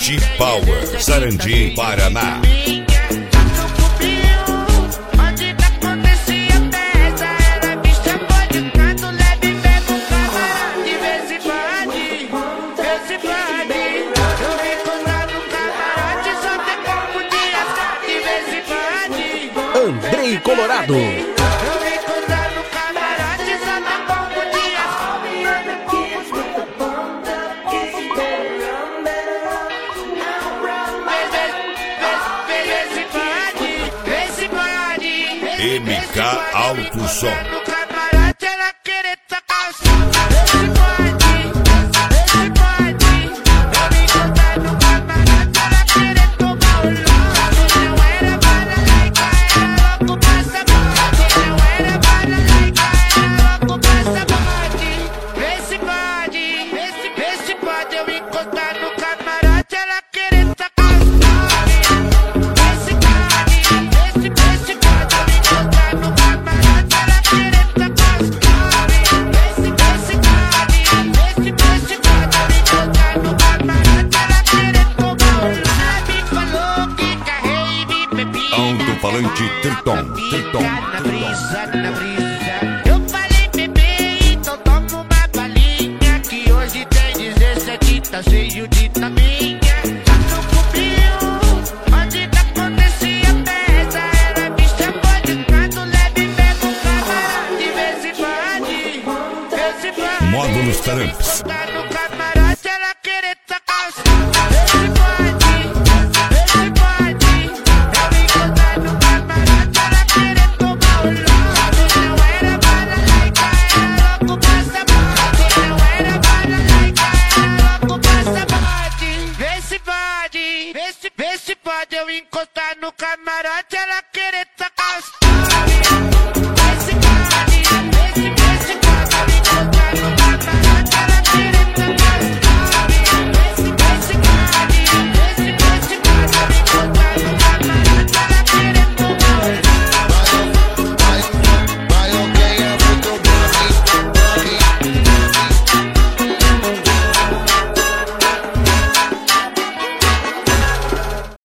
T-Power, Sarandi, Paraná. Andrei Colorado. MK Alto Som. Alto-falante Triton. Eu falei, bebê, então toma uma balinha, que hoje tem 17, tá cheio de taminha. No cubinho, onde que acontecia a festa, era bicha bodicando, leve, pega um camarão de vez em quando. Módulos Tramps. No camarão.